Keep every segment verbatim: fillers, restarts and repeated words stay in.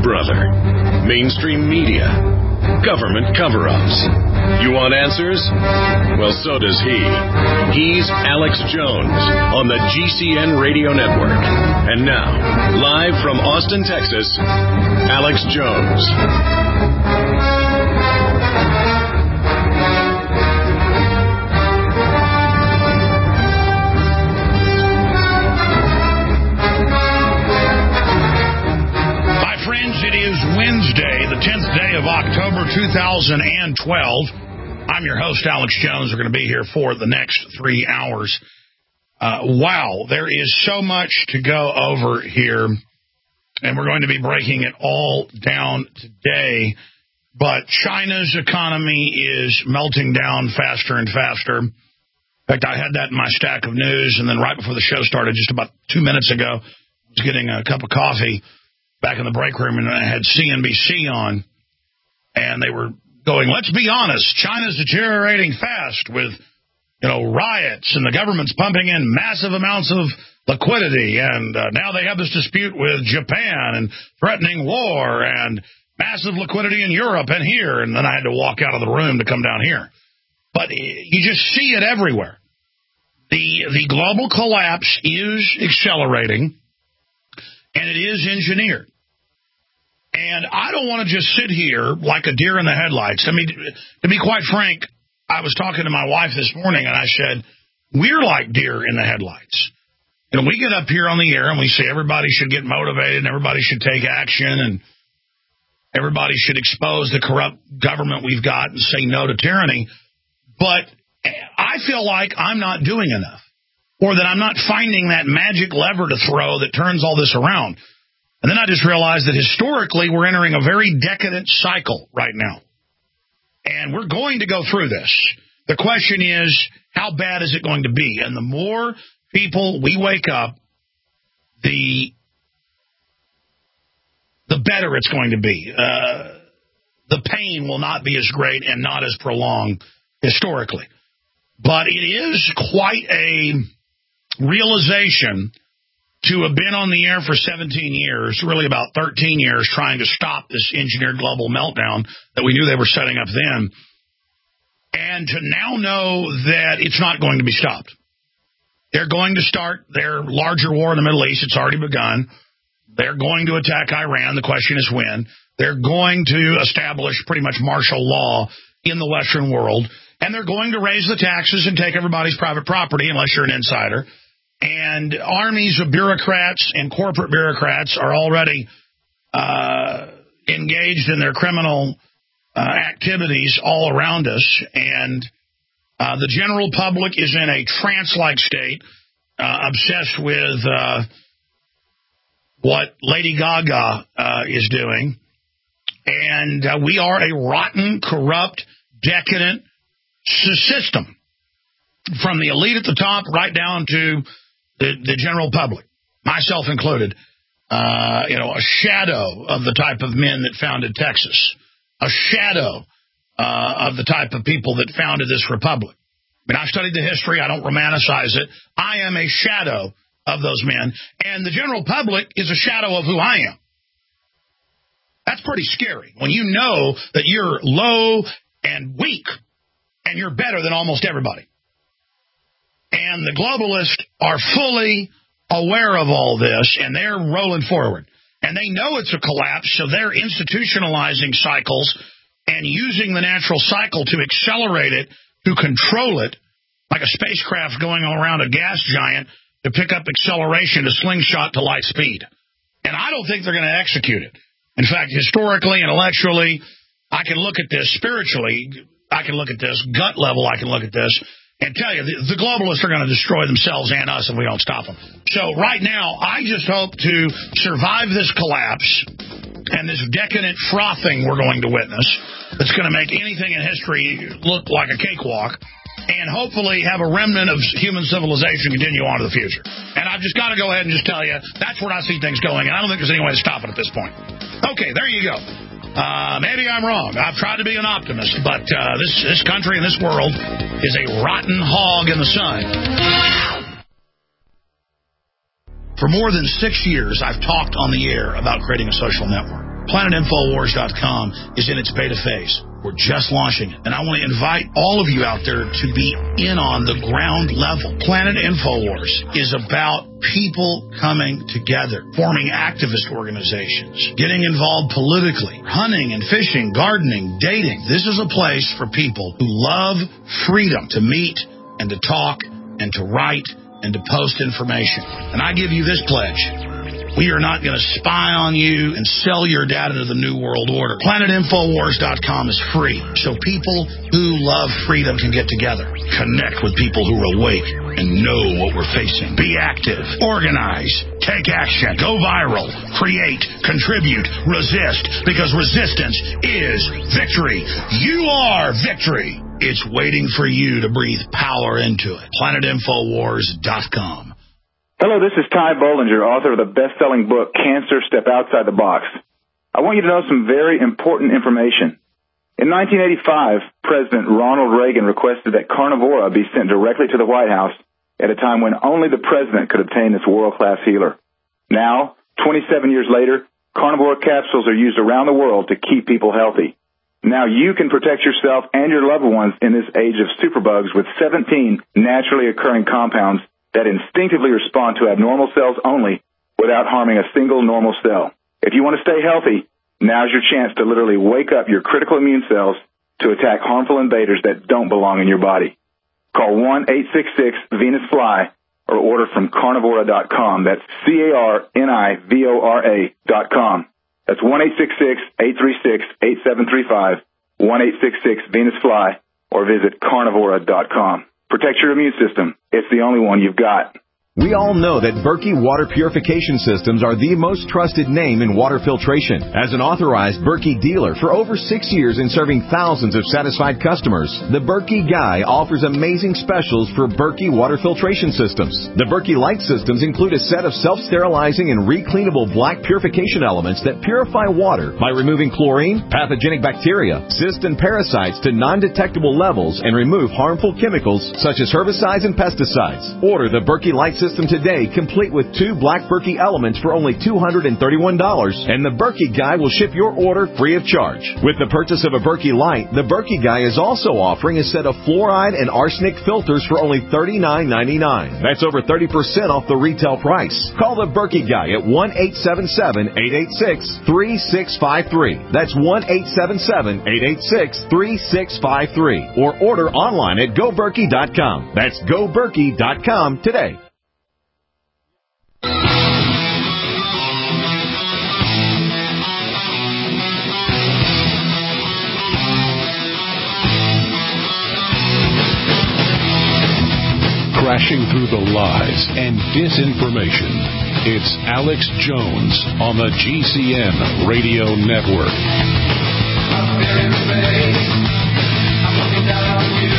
brother. Mainstream media. Government cover-ups. You want answers? Well, so does he. He's Alex Jones on the G C N Radio Network. And now, live from Austin, Texas, Alex Jones. It is Wednesday, the tenth day of October, two thousand twelve. I'm your host, Alex Jones. We're going to be here for the next three hours. Uh, wow, there is so much to go over here, and we're going to be breaking it all down today. But China's economy is melting down faster and faster. In fact, I had that in my stack of news, and then right before the show started, just about two minutes ago, I was getting a cup of coffee back in the break room, and I had C N B C on, and they were going, let's be honest, China's deteriorating fast with, you know, riots, and the government's pumping in massive amounts of liquidity, and uh, now they have this dispute with Japan, and threatening war, and massive liquidity in Europe and here, and then I had to walk out of the room to come down here. But you just see it everywhere. The, the global collapse is accelerating, and it is engineered. And I don't want to just sit here like a deer in the headlights. I mean, to be quite frank, I was talking to my wife this morning, and I said, we're like deer in the headlights. And we get up here on the air, and we say everybody should get motivated, and everybody should take action, and everybody should expose the corrupt government we've got and say no to tyranny. But I feel like I'm not doing enough, or that I'm not finding that magic lever to throw that turns all this around. And then I just realized that historically we're entering a very decadent cycle right now. And we're going to go through this. The question is, how bad is it going to be? And the more people we wake up, the, the better it's going to be. Uh, the pain will not be as great and not as prolonged historically. But it is quite a realization to have been on the air for seventeen years, really about thirteen years, trying to stop this engineered global meltdown that we knew they were setting up then, and to now know that it's not going to be stopped. They're going to start their larger war in the Middle East. It's already begun. They're going to attack Iran. The question is when. They're going to establish pretty much martial law in the Western world, and they're going to raise the taxes and take everybody's private property unless you're an insider. And armies of bureaucrats and corporate bureaucrats are already uh, engaged in their criminal uh, activities all around us. And uh, the general public is in a trance-like state, uh, obsessed with uh, what Lady Gaga uh, is doing. And uh, we are a rotten, corrupt, decadent system, from the elite at the top right down to the, the general public, myself included. Uh, you know, a shadow of the type of men that founded Texas, a shadow uh, of the type of people that founded this republic. I mean, I studied the history. I don't romanticize it. I am a shadow of those men, and the general public is a shadow of who I am. That's pretty scary when you know that you're low and weak, and you're better than almost everybody. And the globalists are fully aware of all this, and they're rolling forward. And they know it's a collapse, so they're institutionalizing cycles and using the natural cycle to accelerate it, to control it, like a spacecraft going around a gas giant to pick up acceleration to slingshot to light speed. And I don't think they're going to execute it. In fact, historically, intellectually, I can look at this spiritually. I can look at this gut level. I can look at this and tell you, the, the globalists are going to destroy themselves and us if we don't stop them. So right now, I just hope to survive this collapse and this decadent frothing we're going to witness that's going to make anything in history look like a cakewalk, and hopefully have a remnant of human civilization continue on to the future. And I've just got to go ahead and just tell you, that's where I see things going, and I don't think there's any way to stop it at this point. Okay, there you go. Uh, maybe I'm wrong. I've tried to be an optimist, but uh, this, this country and this world is a rotten hog in the sun. For more than six years, I've talked on the air about creating a social network. Planet Infowars dot com is in its beta phase. We're just launching it. And I want to invite all of you out there to be in on the ground level. Planet Infowars is about people coming together, forming activist organizations, getting involved politically, hunting and fishing, gardening, dating. This is a place for people who love freedom to meet and to talk and to write and to post information. And I give you this pledge. We are not going to spy on you and sell your data to the New World Order. Planet Infowars dot com is free, so people who love freedom can get together, connect with people who are awake and know what we're facing. Be active, organize, take action, go viral, create, contribute, resist, because resistance is victory. You are victory. It's waiting for you to breathe power into it. Planet Infowars dot com. Hello, this is Ty Bollinger, author of the best-selling book, Cancer, Step Outside the Box. I want you to know some very important information. In nineteen eighty-five, President Ronald Reagan requested that Carnivora be sent directly to the White House at a time when only the president could obtain this world-class healer. Now, twenty-seven years later, Carnivora capsules are used around the world to keep people healthy. Now you can protect yourself and your loved ones in this age of superbugs with seventeen naturally occurring compounds that instinctively respond to abnormal cells only without harming a single normal cell. If you want to stay healthy, now's your chance to literally wake up your critical immune cells to attack harmful invaders that don't belong in your body. Call one eight six six Venus Fly or order from carnivora dot com. That's C A R N I V O R A dot com. That's one eight six six, eight three six, eight seven three five, one eight six six Venus Fly, or visit carnivora dot com. Protect your immune system. It's the only one you've got. We all know that Berkey Water Purification Systems are the most trusted name in water filtration. As an authorized Berkey dealer for over six years and serving thousands of satisfied customers, the Berkey Guy offers amazing specials for Berkey Water Filtration Systems. The Berkey Light Systems include a set of self-sterilizing and recleanable black purification elements that purify water by removing chlorine, pathogenic bacteria, cysts, and parasites to non-detectable levels and remove harmful chemicals such as herbicides and pesticides. Order the Berkey Light System today, complete with two black Berkey elements for only two hundred thirty-one dollars, and the Berkey Guy will ship your order free of charge. With the purchase of a Berkey Light, the Berkey Guy is also offering a set of fluoride and arsenic filters for only thirty-nine ninety-nine. That's over thirty percent off the retail price. Call the Berkey Guy at one eight seven seven, eight eight six, three six five three. That's one eight seven seven, eight eight six, three six five three. Or order online at go berkey dot com. That's go berkey dot com today. Crashing through the lies and disinformation. It's Alex Jones on the G C N Radio Network. I'm very afraid. I'm looking down on you.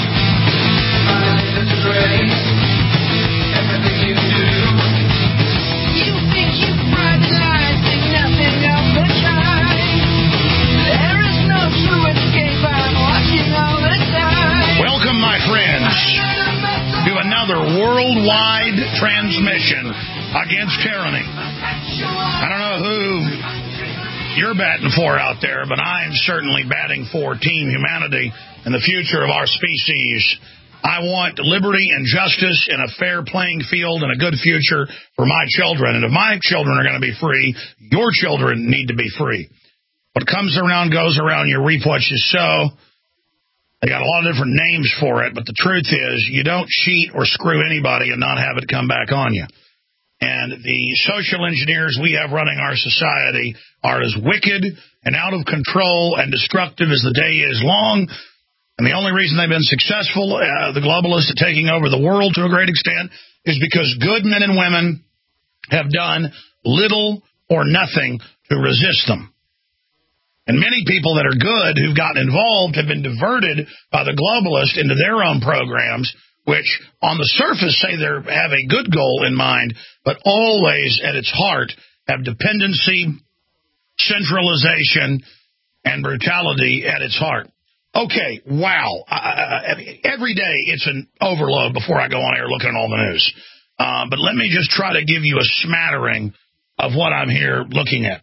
My disgrace. Everything you do. You think you bright lies, think nothing of the kind. There is no true escape. I'm watching all the time. Welcome, my friends, to another worldwide transmission against tyranny. I don't know who you're batting for out there, but I'm certainly batting for Team Humanity and the future of our species. I want liberty and justice and a fair playing field and a good future for my children. And if my children are going to be free, your children need to be free. What comes around goes around. You reap what you sow. They got a lot of different names for it, but the truth is you don't cheat or screw anybody and not have it come back on you. And the social engineers we have running our society are as wicked and out of control and destructive as the day is long. And the only reason they've been successful, uh, the globalists are taking over the world to a great extent, is because good men and women have done little or nothing to resist them. And many people that are good who've gotten involved have been diverted by the globalists into their own programs, which on the surface say they have a good goal in mind, but always at its heart have dependency, centralization, and brutality at its heart. Okay, wow. Uh, every day it's an overload before I go on air looking at all the news. Uh, but let me just try to give you a smattering of what I'm here looking at.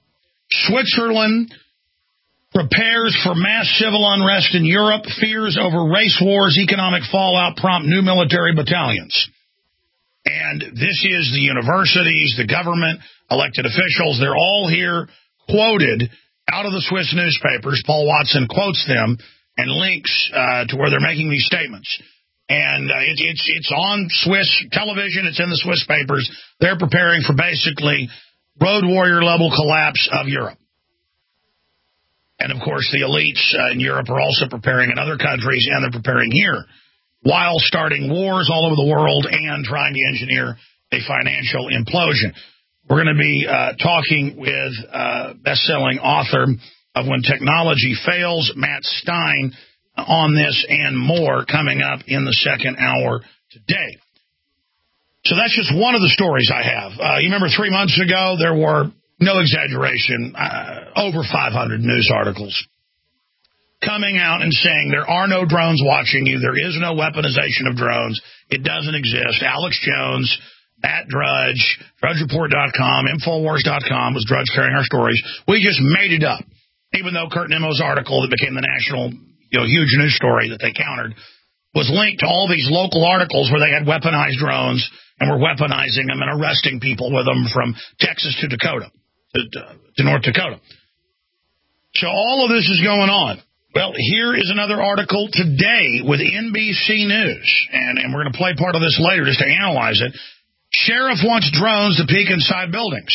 Switzerland prepares for mass civil unrest in Europe. Fears over race wars, economic fallout prompt new military battalions. And this is the universities, the government, elected officials. They're all here quoted out of the Swiss newspapers. Paul Watson quotes them and links uh, to where they're making these statements. And uh, it, it's it's on Swiss television. It's in the Swiss papers. They're preparing for basically road warrior level collapse of Europe. And, of course, the elites uh, in Europe are also preparing in other countries, and they're preparing here, while starting wars all over the world and trying to engineer a financial implosion. We're going to be uh, talking with uh, best-selling author of When Technology Fails, Matt Stein, on this and more coming up in the second hour today. So that's just one of the stories I have. Uh, you remember three months ago, there were, no exaggeration, uh, over five hundred news articles coming out and saying there are no drones watching you. There is no weaponization of drones. It doesn't exist. Alex Jones, Matt Drudge, Drudge Report dot com, Infowars dot com was Drudge carrying our stories. We just made it up. Even though Kurt Nemo's article that became the national, you know, huge news story that they countered was linked to all these local articles where they had weaponized drones and were weaponizing them and arresting people with them from Texas to Dakota, to, to North Dakota. So all of this is going on. Well, here is another article today with N B C News, and, and we're going to play part of this later just to analyze it. Sheriff wants drones to peek inside buildings.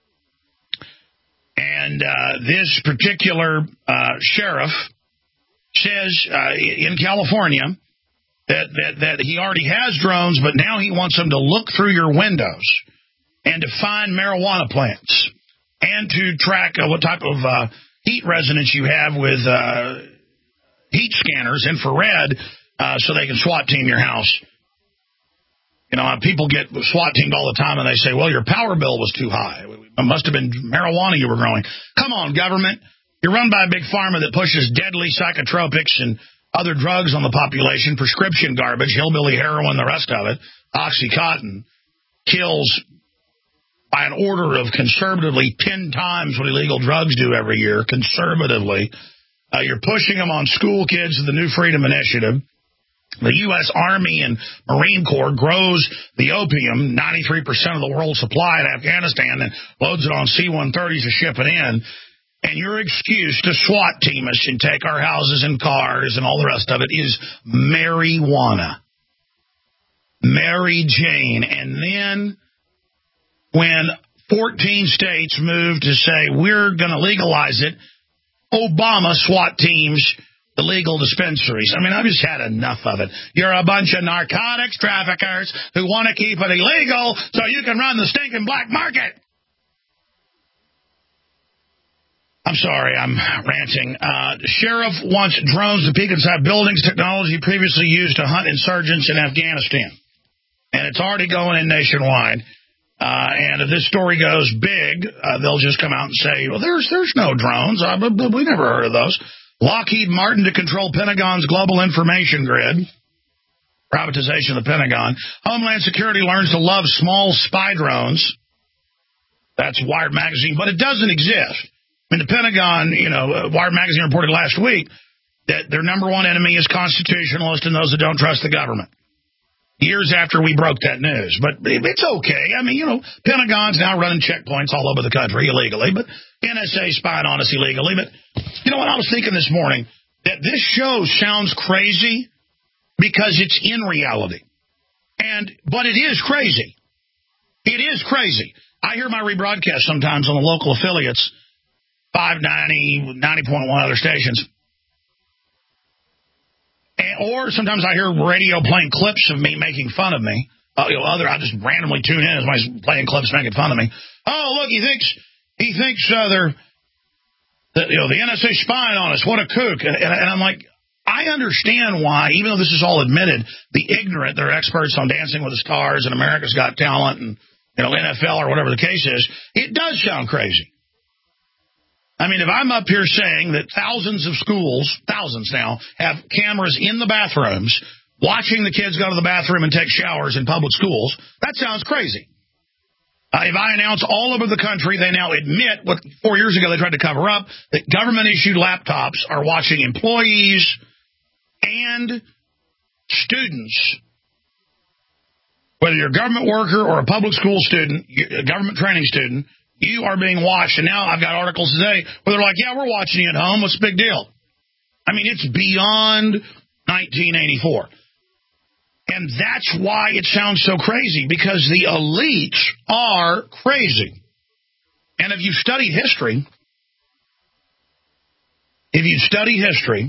And uh, this particular uh, sheriff says uh, in California that, that, that he already has drones, but now he wants them to look through your windows and to find marijuana plants and to track uh, what type of uh, heat resonance you have with uh, heat scanners, infrared, uh, so they can SWAT team your house. You know, people get SWAT teamed all the time, and they say, well, your power bill was too high. It must have been marijuana you were growing. Come on, government. You're run by a big pharma that pushes deadly psychotropics and other drugs on the population, prescription garbage, hillbilly heroin, the rest of it, OxyContin, kills by an order of conservatively ten times what illegal drugs do every year, conservatively. Uh, you're pushing them on school kids to the New Freedom Initiative. The U S. Army and Marine Corps grows the opium, ninety-three percent of the world's supply in Afghanistan, and loads it on C one thirties to ship it in. And your excuse to SWAT team us and take our houses and cars and all the rest of it is marijuana. Mary Jane. And then when fourteen states moved to say we're going to legalize it, Obama SWAT teams the legal dispensaries. I mean, I've just had enough of it. You're a bunch of narcotics traffickers who want to keep it illegal so you can run the stinking black market. I'm sorry, I'm ranting. Uh, the sheriff wants drones to peek inside buildings, technology previously used to hunt insurgents in Afghanistan. And it's already going in nationwide. Uh, and if this story goes big, uh, they'll just come out and say, well, there's there's no drones. Uh, we never heard of those. Lockheed Martin to control Pentagon's global information grid. Privatization of the Pentagon. Homeland Security learns to love small spy drones. That's Wired Magazine, but it doesn't exist. I mean, the Pentagon, you know, Wired Magazine reported last week that their number one enemy is constitutionalists and those that don't trust the government. Years after we broke that news. But it's okay. I mean, you know, Pentagon's now running checkpoints all over the country illegally, but N S A spying on us illegally. But you know what I was thinking this morning? That this show sounds crazy because it's in reality. And but it is crazy. It is crazy. I hear my rebroadcast sometimes on the local affiliates, five ninety, ninety point one other stations. And, or sometimes I hear radio playing clips of me making fun of me. Uh, you know, other I just randomly tune in as somebody's playing clips making fun of me. Oh, look, he thinks he thinks uh, they're that, you know, the N S A spying on us. What a kook! And, and, and I'm like, I understand why, even though this is all admitted, the ignorant, they're experts on Dancing with the Stars and America's Got Talent and, you know, N F L or whatever the case is. It does sound crazy. I mean, if I'm up here saying that thousands of schools, thousands now, have cameras in the bathrooms, watching the kids go to the bathroom and take showers in public schools, that sounds crazy. Uh, if I announce all over the country, they now admit what four years ago they tried to cover up, that government-issued laptops are watching employees and students. Whether you're a government worker or a public school student, a government training student, you are being watched. And now I've got articles today where they're like, yeah, we're watching you at home. What's the big deal? I mean, it's beyond nineteen eighty-four. And that's why it sounds so crazy, because the elites are crazy. And if you study history, if you study history,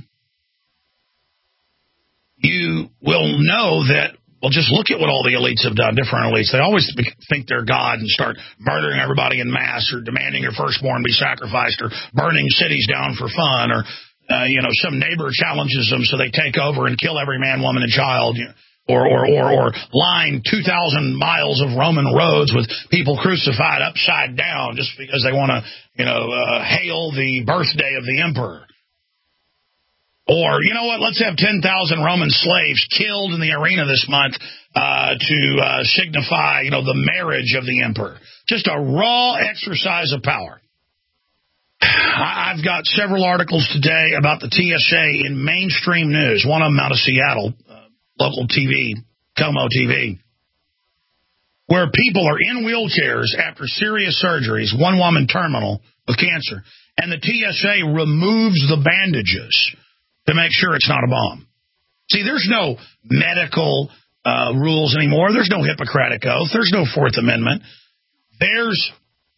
you will know that, well, just look at what all the elites have done, different elites. They always think they're God and start murdering everybody in mass, or demanding your firstborn be sacrificed, or burning cities down for fun, or, uh, you know, some neighbor challenges them so they take over and kill every man, woman, and child, you know. Or, or, or, or line two thousand miles of Roman roads with people crucified upside down just because they want to, you know, uh, hail the birthday of the emperor. Or, you know what, let's have ten thousand Roman slaves killed in the arena this month uh, to uh, signify, you know, the marriage of the emperor. Just a raw exercise of power. I've got several articles today about the T S A in mainstream news, one of them out of Seattle. Local T V, Como T V, where people are in wheelchairs after serious surgeries, one woman terminal with cancer, and the T S A removes the bandages to make sure it's not a bomb. See, there's no medical uh, rules anymore. There's no Hippocratic Oath. There's no Fourth Amendment. There's,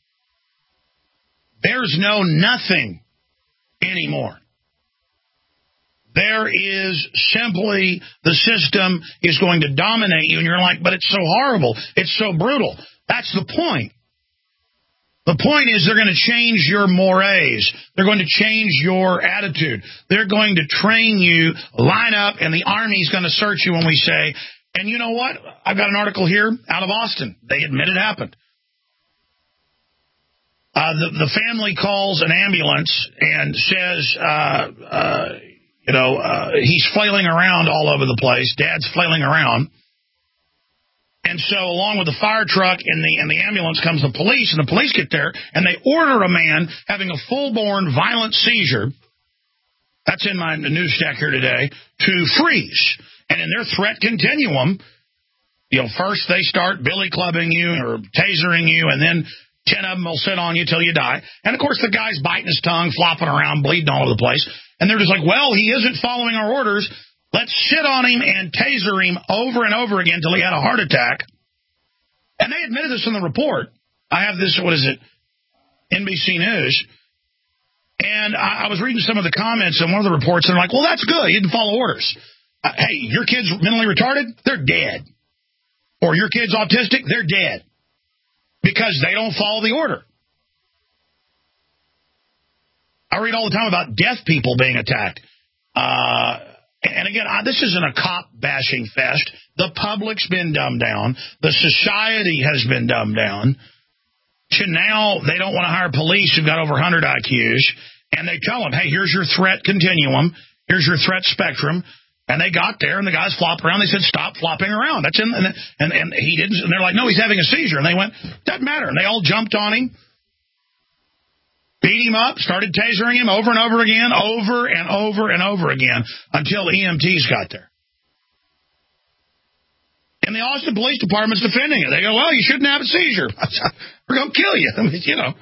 there's no nothing anymore. There is simply, the system is going to dominate you, and you're like, but it's so horrible. It's so brutal. That's the point. The point is they're going to change your mores. They're going to change your attitude. They're going to train you, line up, and the Army's going to search you when we say, and you know what? I've got an article here out of Austin. They admit it happened. Uh, the, the family calls an ambulance and says, uh, uh, You know, uh, he's flailing around all over the place. Dad's flailing around. And so along with the fire truck and the and the ambulance comes the police, and the police get there, and they order a man having a full-born violent seizure, that's in my news stack here today, to freeze. And in their threat continuum, you know, first they start billy clubbing you or tasering you, and then ten of them will sit on you till you die. And, of course, the guy's biting his tongue, flopping around, bleeding all over the place. And they're just like, well, he isn't following our orders. Let's sit on him and taser him over and over again till he had a heart attack. And they admitted this in the report. I have this, what is it, N B C News. And I, I was reading some of the comments in one of the reports, and they're like, well, that's good. He didn't follow orders. Uh, hey, your kid's mentally retarded? They're dead. Or your kid's autistic? They're dead. Because they don't follow the order. I read all the time about deaf people being attacked. Uh, and again, I, this isn't a cop bashing fest. The public's been dumbed down. The society has been dumbed down. To now, they don't want to hire police who've got over one hundred I Qs. And they tell them, hey, here's your threat continuum. Here's your threat spectrum. And they got there, and the guys flopped around. They said, stop flopping around. That's in, and, and, and he didn't. And they're like, no, he's having a seizure. And they went, doesn't matter. And they all jumped on him, beat him up, started tasering him over and over again, over and over and over again, until E M Ts got there. And the Austin Police Department's defending it. They go, well, you shouldn't have a seizure. We're going to kill you. I mean, you know.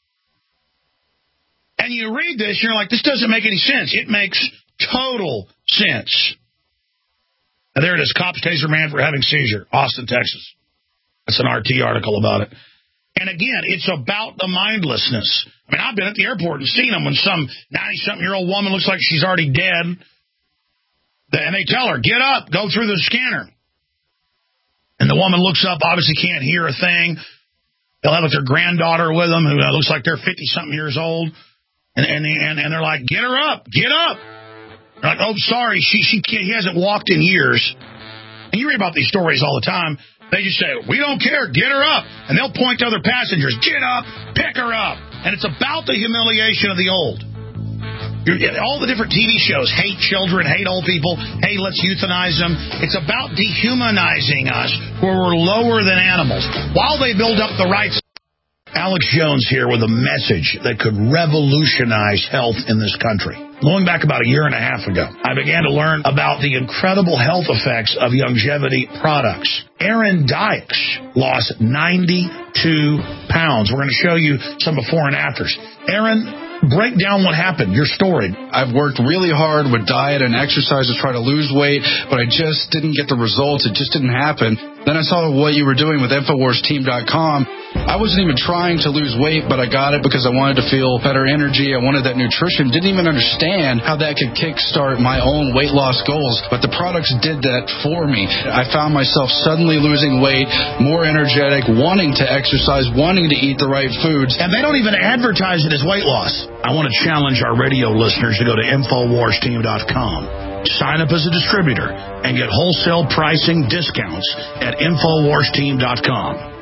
And you read this, and you're like, this doesn't make any sense. It makes total sense. And there it is, cops taser man for having seizure, Austin, Texas. That's an R T article about it. And again, it's about the mindlessness. I mean, I've been at the airport and seen them when some ninety-something-year-old woman looks like she's already dead. And they tell her, get up, go through the scanner. And the woman looks up, obviously can't hear a thing. They'll have like their granddaughter with them who looks like they're fifty-something years old. And, and, and, and they're like, get her up, get up. They're like, oh, sorry, she, she can't, he hasn't walked in years. And you read about these stories all the time. They just say, we don't care, get her up. And they'll point to other passengers, get up, pick her up. And it's about the humiliation of the old. You're, all the different T V shows hate children, hate old people. Hey, let's euthanize them. It's about dehumanizing us where we're lower than animals while they build up the rights. Alex Jones here with a message that could revolutionize health in this country. Going back about a year and a half ago, I began to learn about the incredible health effects of longevity products. Aaron Dykes lost ninety-two pounds. We're going to show you some before and afters. Aaron, break down what happened, your story. I've worked really hard with diet and exercise to try to lose weight, but I just didn't get the results. It just didn't happen. Then I saw what you were doing with Infowars Team dot com. I wasn't even trying to lose weight, but I got it because I wanted to feel better energy. I wanted that nutrition. Didn't even understand how that could kickstart my own weight loss goals, but the products did that for me. I found myself suddenly losing weight, more energetic, wanting to exercise, wanting to eat the right foods. And they don't even advertise it as weight loss. I want to challenge our radio listeners to go to Infowars Team dot com. Sign up as a distributor and get wholesale pricing discounts at Infowars Team dot com.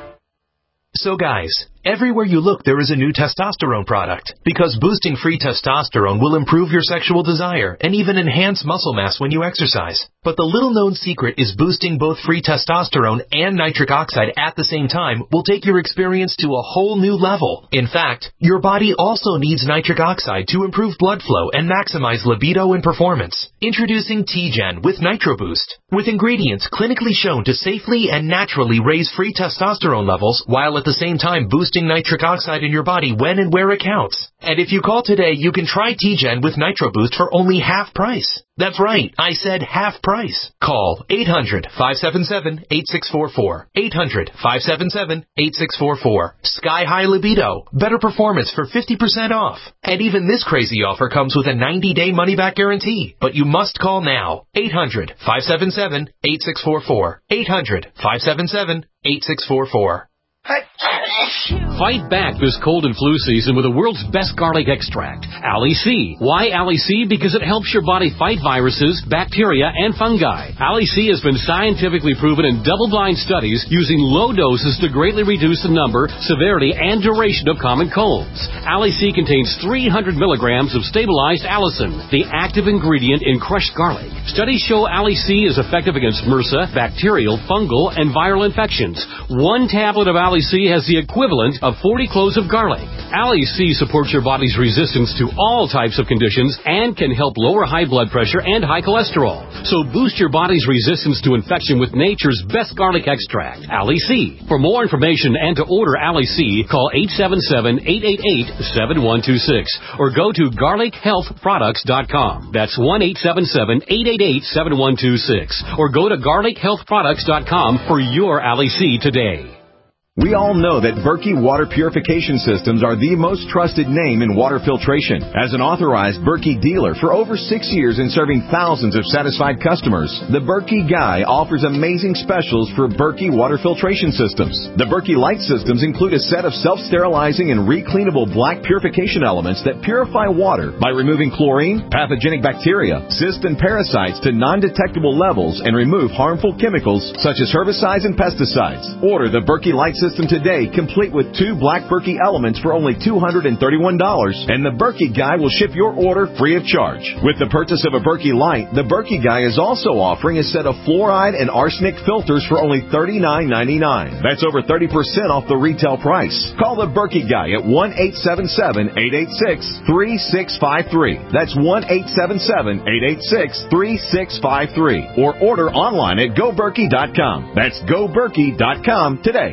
So guys, everywhere you look there is a new testosterone product, because boosting free testosterone will improve your sexual desire and even enhance muscle mass when you exercise. But the little-known secret is boosting both free testosterone and nitric oxide at the same time will take your experience to a whole new level. In fact, your body also needs nitric oxide to improve blood flow and maximize libido and performance. Introducing T-Gen with NitroBoost, with ingredients clinically shown to safely and naturally raise free testosterone levels while at the same time boosting nitric oxide in your body when and where it counts. And if you call today, you can try T-Gen with NitroBoost for only half price. That's right, I said half price. Call eight hundred, five seven seven, eight six four four. eight hundred, five seven seven, eight six four four. Sky High Libido. Better performance for fifty percent off. And even this crazy offer comes with a ninety-day money-back guarantee. But you must call now. eight hundred, five seven seven, eight six four four. eight hundred, five seven seven, eight six four four. Fight back this cold and flu season with the world's best garlic extract, Ali C. Why Ali C? Because it helps your body fight viruses, bacteria, and fungi. Ali C has been scientifically proven in double-blind studies using low doses to greatly reduce the number, severity, and duration of common colds. Ali C contains three hundred milligrams of stabilized allicin, the active ingredient in crushed garlic. Studies show Ali C is effective against MRSA, bacterial, fungal, and viral infections. One tablet of Ali C has the equivalent of forty cloves of garlic. Ali C supports your body's resistance to all types of conditions and can help lower high blood pressure and high cholesterol. So boost your body's resistance to infection with nature's best garlic extract, Ali C. For more information and to order Ali C, call eight seven seven, eight eight eight, seven one two six or go to garlic health products dot com. That's one eight seven seven, eight eight eight, seven one two six or go to garlic health products dot com for your Ali C today. We all know that Berkey Water Purification Systems are the most trusted name in water filtration. As an authorized Berkey dealer for over six years and serving thousands of satisfied customers, the Berkey Guy offers amazing specials for Berkey Water Filtration Systems. The Berkey Light Systems include a set of self-sterilizing and recleanable black purification elements that purify water by removing chlorine, pathogenic bacteria, cysts, and parasites to non-detectable levels and remove harmful chemicals such as herbicides and pesticides. Order the Berkey Light System today, complete with two black Berkey elements for only two hundred thirty-one dollars, and the Berkey Guy will ship your order free of charge. With the purchase of a Berkey Light, the Berkey Guy is also offering a set of fluoride and arsenic filters for only thirty-nine ninety-nine. That's over thirty percent off the retail price. Call the Berkey Guy at one eight seven seven, eight eight six, three six five three. That's one eight seven seven, eight eight six, three six five three. Or order online at go berkey dot com. That's go berkey dot com today.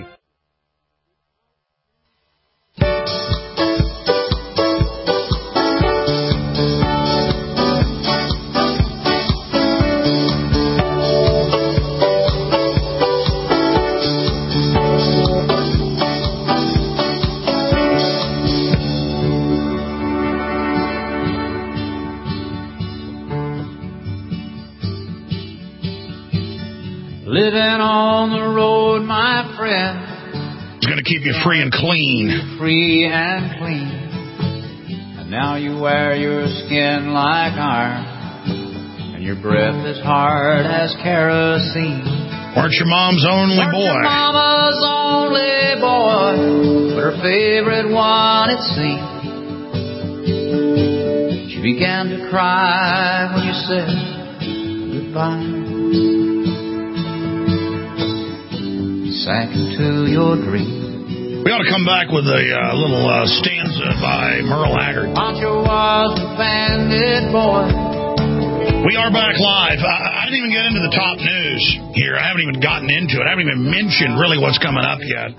Living on the road, my friend. It's going to keep you free and clean. Free and clean. And now you wear your skin like iron, and your breath is hard as kerosene. Weren't your mom's only Weren't boy. Your mama's only boy, but her favorite one, it seemed. She began to cry when you said goodbye. You sank into your dream. We ought to come back with a uh, little uh, stanza by Merle Haggard. Pancho was a bandit boy. We are back live. I, I didn't even get into the top news here. I haven't even gotten into it. I haven't even mentioned really what's coming up yet.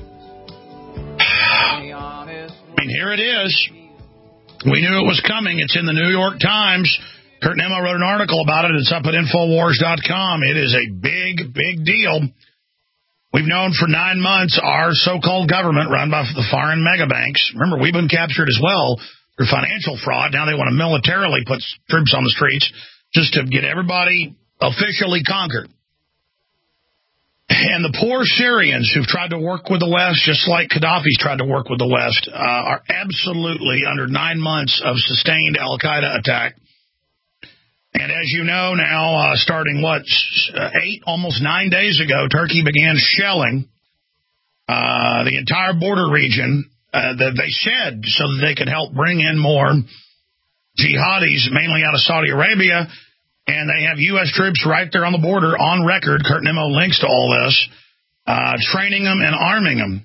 I mean, here it is. We knew it was coming. It's in the New York Times. Kurt Nimmo wrote an article about it. It's up at Infowars dot com. It is a big, big deal. We've known for nine months our so-called government run by the foreign mega banks. Remember, we've been captured as well for financial fraud. Now they want to militarily put troops on the streets just to get everybody officially conquered. And the poor Syrians who've tried to work with the West, just like Gaddafi's tried to work with the West, uh, are absolutely under nine months of sustained al-Qaeda attack. And as you know now, uh, starting, what, eight, almost nine days ago, Turkey began shelling uh, the entire border region uh, that they said so that they could help bring in more jihadis, mainly out of Saudi Arabia. And they have U S troops right there on the border on record. Kurt Nimmo links to all this, uh, training them and arming them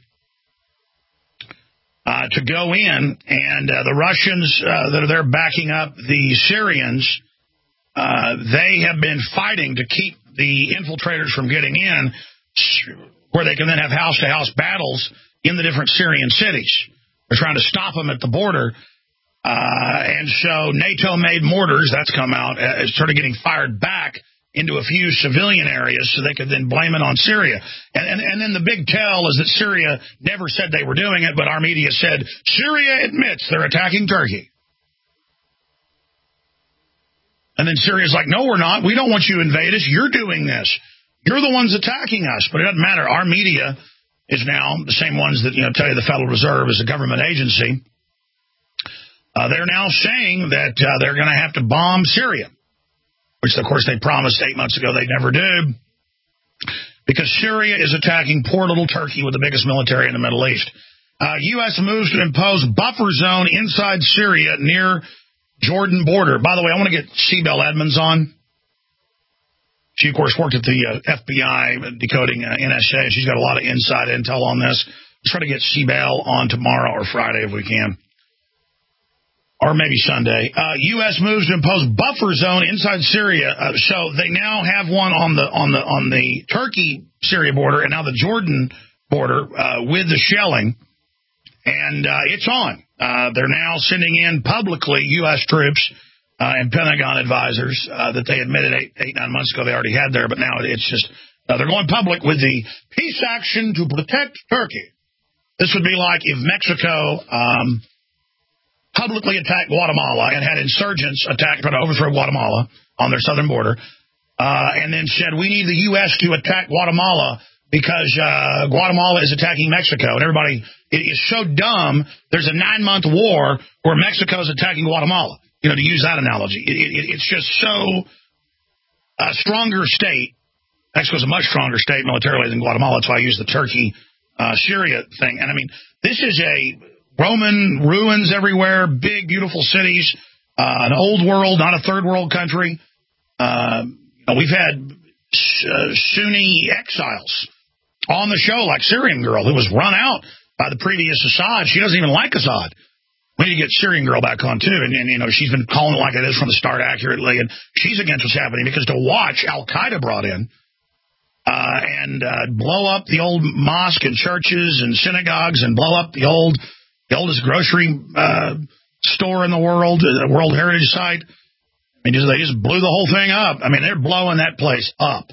uh, to go in. And uh, the Russians uh, that are there backing up the Syrians, uh, they have been fighting to keep the infiltrators from getting in, where they can then have house-to-house battles in the different Syrian cities. They're trying to stop them at the border. Uh, and so NATO-made mortars, that's come out, uh, started getting fired back into a few civilian areas so they could then blame it on Syria. And, and, and then the big tell is that Syria never said they were doing it, but our media said, Syria admits they're attacking Turkey. And then Syria's like, no, we're not. We don't want you to invade us. You're doing this. You're the ones attacking us. But it doesn't matter. Our media is now the same ones that, you know, tell you the Federal Reserve is a government agency. Uh, they're now saying that uh, they're going to have to bomb Syria, which, of course, they promised eight months ago they'd never do, because Syria is attacking poor little Turkey with the biggest military in the Middle East. Uh, U S moves to impose buffer zone inside Syria near Jordan border. By the way, I want to get Sibel Edmonds on. She, of course, worked at the uh, F B I decoding uh, N S A. She's got a lot of inside intel on this. Let's try to get Sibel on tomorrow or Friday if we can. Or maybe Sunday. Uh, U S moves to impose buffer zone inside Syria. Uh, so they now have one on the on the on the Turkey-Syria border and now the Jordan border uh, with the shelling, and uh, it's on. Uh, they're now sending in publicly U S troops uh, and Pentagon advisors uh, that they admitted eight, eight nine months ago they already had there, but now it's just uh, they're going public with the peace action to protect Turkey. This would be like if Mexico Um, publicly attacked Guatemala and had insurgents attack, try to overthrow Guatemala on their southern border, uh, and then said, we need the U S to attack Guatemala because uh, Guatemala is attacking Mexico. And everybody, it is so dumb, there's a nine-month war where Mexico is attacking Guatemala, you know, to use that analogy. It, it, it's just so a stronger state. Mexico's a much stronger state militarily than Guatemala. That's why I use the Turkey-Syria uh, thing. And, I mean, this is a Roman ruins everywhere, big, beautiful cities, uh, an old world, not a third world country. Uh, we've had uh, Sunni exiles on the show, like Syrian girl who was run out by the previous Assad. She doesn't even like Assad. We need to get Syrian girl back on, too. And, and, you know, she's been calling it like it is from the start accurately. And she's against what's happening because to watch Al-Qaeda brought in uh, and uh, blow up the old mosque and churches and synagogues and blow up the old... the oldest grocery uh, store in the world, the World Heritage Site. I mean, they just blew the whole thing up. I mean, they're blowing that place up.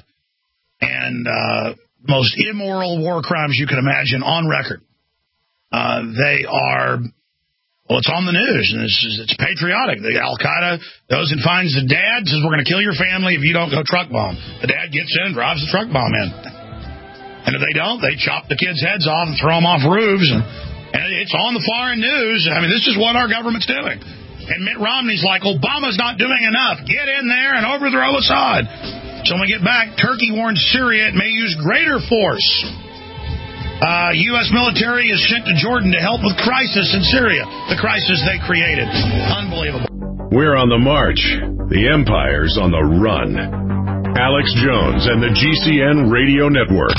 And uh, most immoral war crimes you can imagine on record. Uh, they are, well, it's on the news, and it's, it's patriotic. The Al-Qaeda goes and finds the dad, says, we're going to kill your family if you don't go truck bomb. The dad gets in, drives the truck bomb in. And if they don't, they chop the kids' heads off and throw them off roofs. And And it's on the foreign news. I mean, this is what our government's doing. And Mitt Romney's like, Obama's not doing enough. Get in there and overthrow Assad. So when we get back, Turkey warns Syria it may use greater force. Uh, U S military is sent to Jordan to help with crisis in Syria, the crisis they created. Unbelievable. We're on the march. The empire's on the run. Alex Jones and the G C N Radio Network.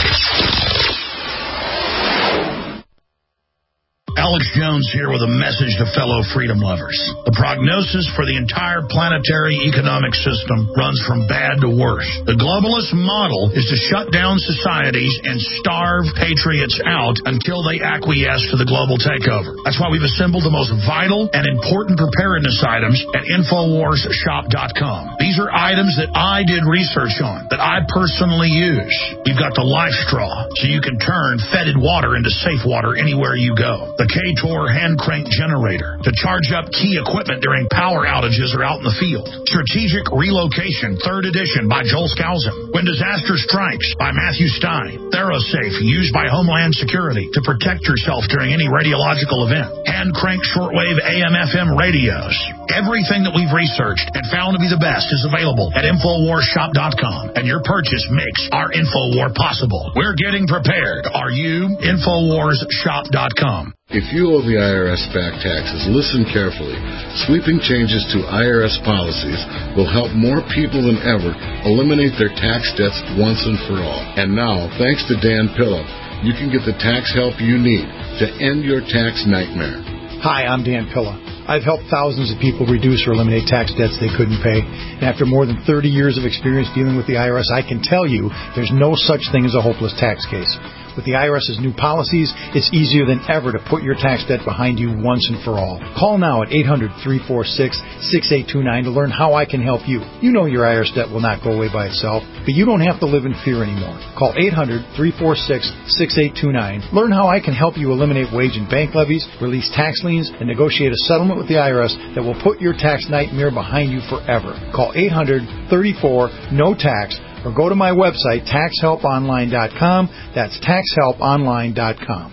Alex Jones here with a message to fellow freedom lovers. The prognosis for the entire planetary economic system runs from bad to worse. The globalist model is to shut down societies and starve patriots out until they acquiesce to the global takeover. That's why we've assembled the most vital and important preparedness items at Infowars Shop dot com. These are items that I did research on, that I personally use. We've got the Life Straw, so you can turn fetid water into safe water anywhere you go. The K-Tor hand crank generator to charge up key equipment during power outages or out in the field. Strategic Relocation, third edition by Joel Skousen. When Disaster Strikes by Matthew Stein. ThyroSafe, used by Homeland Security to protect yourself during any radiological event. Hand crank shortwave A M F M radios. Everything that we've researched and found to be the best is available at Infowars Shop dot com, and your purchase makes our Infowar possible. We're getting prepared. Are you? Infowars Shop dot com. If you owe the I R S back taxes, listen carefully. Sweeping changes to I R S policies will help more people than ever eliminate their tax debts once and for all. And now, thanks to Dan Pilla, you can get the tax help you need to end your tax nightmare. Hi, I'm Dan Pilla. I've helped thousands of people reduce or eliminate tax debts they couldn't pay. And after more than thirty years of experience dealing with the I R S, I can tell you there's no such thing as a hopeless tax case. With the I R S's new policies, it's easier than ever to put your tax debt behind you once and for all. Call now at eight hundred, three four six, six eight two nine to learn how I can help you. You know your I R S debt will not go away by itself, but you don't have to live in fear anymore. Call eight hundred, three four six, six eight two nine. Learn how I can help you eliminate wage and bank levies, release tax liens, and negotiate a settlement with the I R S that will put your tax nightmare behind you forever. Call eight hundred, thirty-four, N O T A X or go to my website, tax help online dot com. That's tax help online dot com.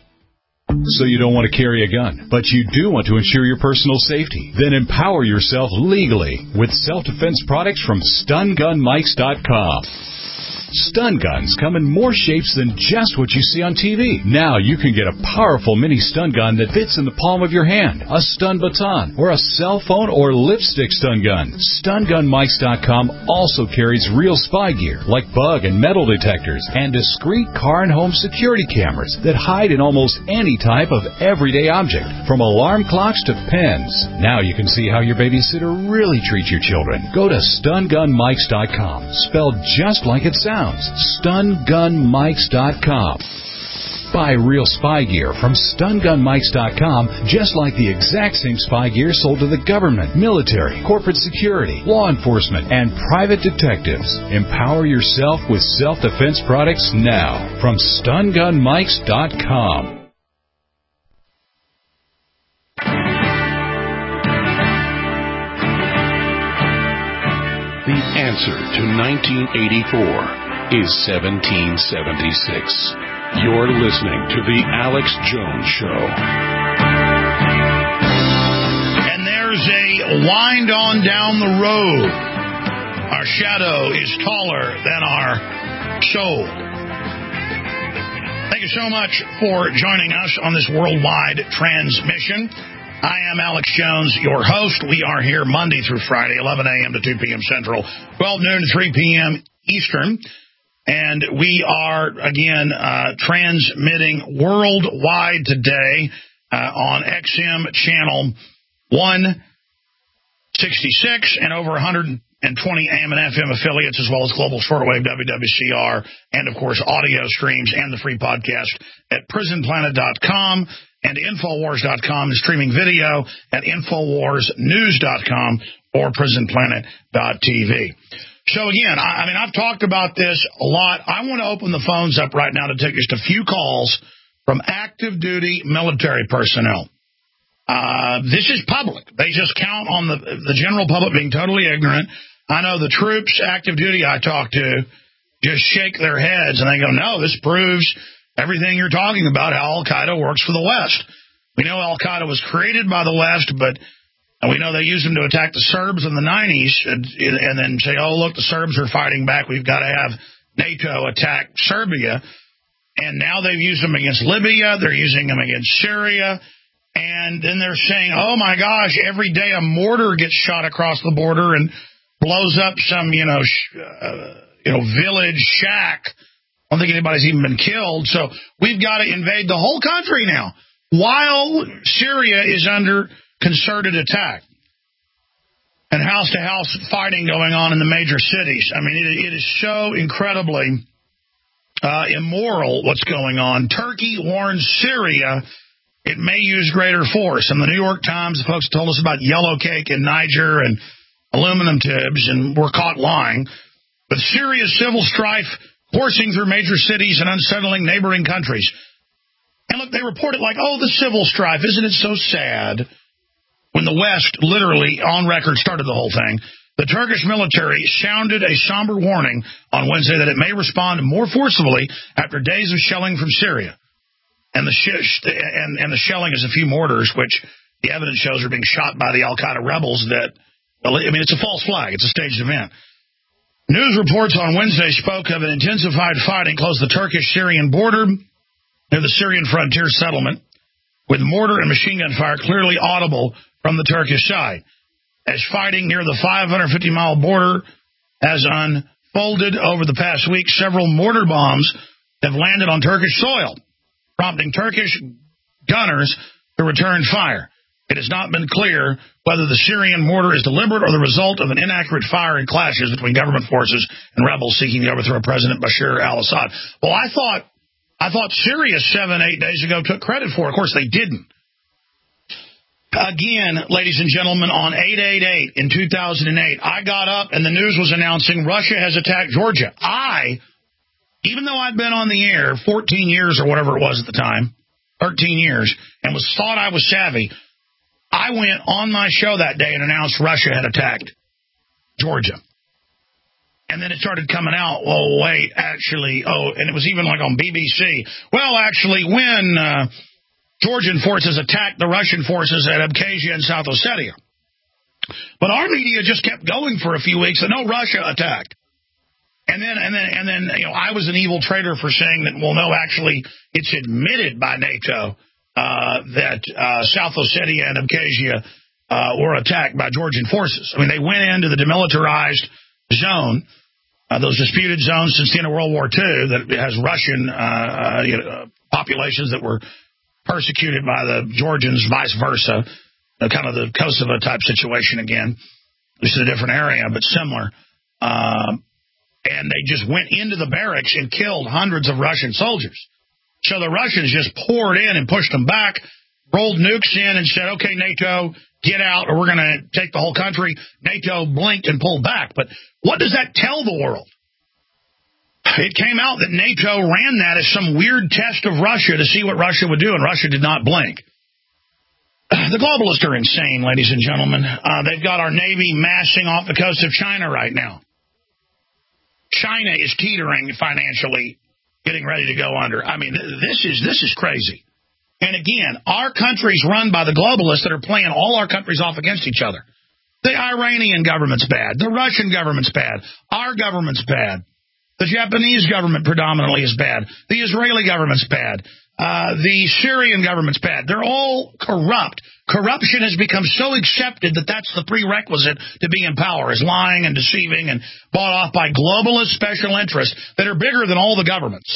So you don't want to carry a gun, but you do want to ensure your personal safety. Then empower yourself legally with self-defense products from stun gun mics dot com. Stun guns come in more shapes than just what you see on T V. Now you can get a powerful mini stun gun that fits in the palm of your hand, a stun baton, or a cell phone or lipstick stun gun. stun gun mics dot com also carries real spy gear like bug and metal detectors and discreet car and home security cameras that hide in almost any type of everyday object, from alarm clocks to pens. Now you can see how your babysitter really treats your children. Go to stun gun mics dot com, spelled just like it sounds. stun gun mics dot com. Buy real spy gear from stun gun mics dot com, just like the exact same spy gear sold to the government, military, corporate security, law enforcement, and private detectives. Empower yourself with self-defense products now from stun gun mics dot com. The answer to nineteen eighty-four is seventeen seventy-six. You're listening to The Alex Jones Show. And there's a wind on down the road. Our shadow is taller than our soul. Thank you so much for joining us on this worldwide transmission. I am Alex Jones, your host. We are here Monday through Friday, eleven a.m. to two p.m. Central, twelve noon to three p.m. Eastern. And we are, again, uh, transmitting worldwide today uh, on X M channel one sixty-six and over one hundred twenty A M and F M affiliates, as well as global shortwave W W C R, and, of course, audio streams and the free podcast at prison planet dot com and infowars dot com, and streaming video at infowars news dot com or prison planet dot t v. So, again, I, I mean, I've talked about this a lot. I want to open the phones up right now to take just a few calls from active duty military personnel. Uh, this is public. They just count on the, the general public being totally ignorant. I know the troops, active duty I talk to, just shake their heads and they go, no, this proves everything you're talking about, how Al-Qaeda works for the West. We know Al-Qaeda was created by the West, but we know they used them to attack the Serbs in the nineties and, and then say, oh, look, the Serbs are fighting back. We've got to have NATO attack Serbia. And now they've used them against Libya. They're using them against Syria. And then they're saying, oh, my gosh, every day a mortar gets shot across the border and blows up some, you know, sh- uh, you know, village shack. I don't think anybody's even been killed. So we've got to invade the whole country now while Syria is under concerted attack and house-to-house fighting going on in the major cities. I mean, it, it is so incredibly uh, immoral what's going on. Turkey warns Syria it may use greater force. And the New York Times, the folks told us about yellow cake in Niger and aluminum tubes, and we're caught lying. But Syria's civil strife coursing through major cities and unsettling neighboring countries. And look, they report it like, oh, the civil strife, isn't it so sad? When the West literally, on record, started the whole thing. The Turkish military sounded a somber warning on Wednesday that it may respond more forcibly after days of shelling from Syria. And the sh- and, and the shelling is a few mortars, which the evidence shows are being shot by the al-Qaeda rebels that, I mean, it's a false flag. It's a staged event. News reports on Wednesday spoke of an intensified fighting close to the Turkish-Syrian border near the Syrian frontier settlement, with mortar and machine gun fire clearly audible from the Turkish side. As fighting near the five hundred fifty mile border has unfolded over the past week, several mortar bombs have landed on Turkish soil, prompting Turkish gunners to return fire. It has not been clear whether the Syrian mortar is deliberate or the result of an inaccurate fire and clashes between government forces and rebels seeking the overthrow of President Bashar al-Assad. Well, I thought I thought Syria seven, eight days ago took credit for it. Of course, they didn't. Again, ladies and gentlemen, on eight eight eight in two thousand eight, I got up and the news was announcing Russia has attacked Georgia. I, even though I'd been on the air fourteen years or whatever it was at the time, thirteen years, and was thought I was savvy, I went on my show that day and announced Russia had attacked Georgia. And then it started coming out, well, wait, actually, oh, and it was even like on B B C. Well, actually, when uh, Georgian forces attacked the Russian forces at Abkhazia and South Ossetia. But our media just kept going for a few weeks, and no, Russia attacked. And then, and then, and then, you know, I was an evil traitor for saying that, well, no, actually, it's admitted by NATO uh, that uh, South Ossetia and Abkhazia uh, were attacked by Georgian forces. I mean, they went into the demilitarized zone, uh, those disputed zones since the end of World War Two, that has Russian uh, uh, you know, populations that were persecuted by the Georgians, vice versa, uh, kind of the Kosovo-type situation again. This is a different area, but similar. Uh, and they just went into the barracks and killed hundreds of Russian soldiers. So the Russians just poured in and pushed them back, rolled nukes in and said, okay, NATO, get out, or we're going to take the whole country. NATO blinked and pulled back. But what does that tell the world? It came out that NATO ran that as some weird test of Russia to see what Russia would do, and Russia did not blink. The globalists are insane, ladies and gentlemen. Uh, they've got our Navy massing off the coast of China right now. China is teetering financially, getting ready to go under. I mean, this is this is crazy. And again, our country's run by the globalists that are playing all our countries off against each other. The Iranian government's bad. The Russian government's bad. Our government's bad. The Japanese government predominantly is bad. The Israeli government's bad. Uh, the Syrian government's bad. They're all corrupt. Corruption has become so accepted that that's the prerequisite to be in power, is lying and deceiving and bought off by globalist special interests that are bigger than all the governments.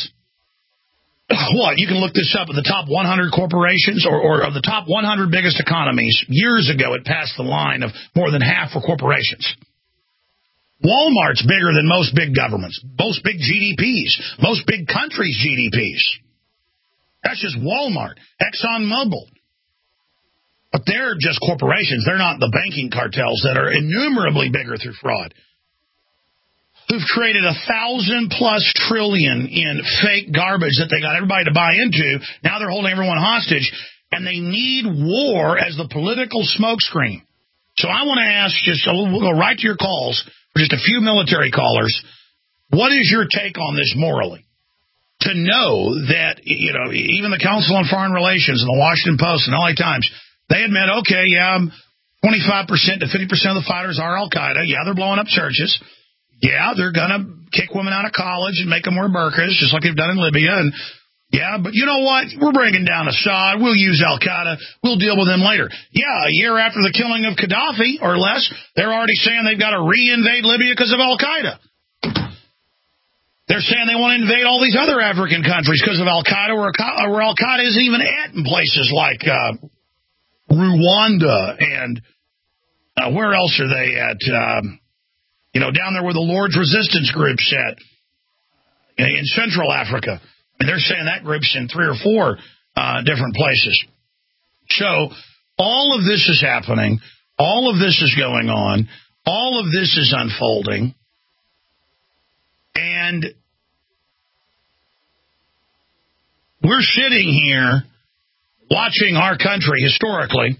What? You can look this up at the top one hundred corporations or, or of the top one hundred biggest economies. Years ago, it passed the line of more than half for corporations. Walmart's bigger than most big governments, most big G D Ps, most big countries' G D Ps. That's just Walmart, ExxonMobil. But they're just corporations. They're not the banking cartels that are innumerably bigger through fraud, who've created a thousand plus trillion in fake garbage that they got everybody to buy into. Now they're holding everyone hostage, and they need war as the political smokescreen. So I want to ask, just we'll go right to your calls for just a few military callers. What is your take on this morally? To know that, you know, even the Council on Foreign Relations and the Washington Post and L A Times, they admit, okay, yeah, twenty-five percent to fifty percent of the fighters are Al-Qaeda. Yeah, they're blowing up churches. Yeah, they're going to kick women out of college and make them wear burqas, just like they've done in Libya. And, Yeah, but you know what? We're bringing down Assad. We'll use al-Qaeda. We'll deal with them later. Yeah, a year after the killing of Gaddafi, or less, they're already saying they've got to re-invade Libya because of al-Qaeda. They're saying they want to invade all these other African countries because of al-Qaeda, where, where al-Qaeda isn't even at in places like uh, Rwanda and uh, where else are they at? Um, you know, down there where the Lord's Resistance group's at in Central Africa. And they're saying that group's in three or four uh, different places. So all of this is happening. All of this is going on. All of this is unfolding. And we're sitting here watching our country historically.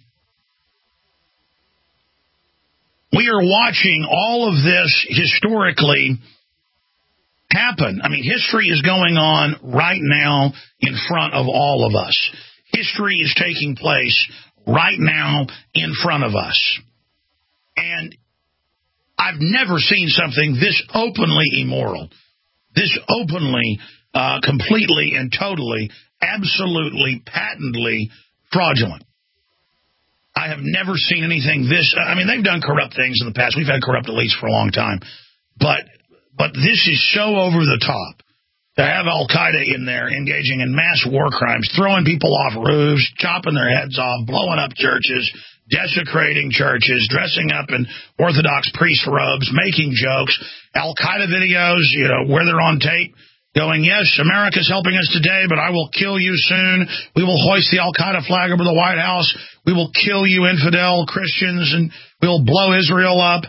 We are watching all of this historically happen. I mean, history is going on right now in front of all of us. History is taking place right now in front of us. And I've never seen something this openly immoral, this openly, uh, completely and totally, absolutely, patently fraudulent. I have never seen anything this, I mean, they've done corrupt things in the past. We've had corrupt elites for a long time. But But this is so over the top to have al-Qaeda in there engaging in mass war crimes, throwing people off roofs, chopping their heads off, blowing up churches, desecrating churches, dressing up in Orthodox priest robes, making jokes, al-Qaeda videos, you know, where they're on tape going, yes, America's helping us today, but I will kill you soon. We will hoist the al-Qaeda flag over the White House. We will kill you infidel Christians, and we'll blow Israel up.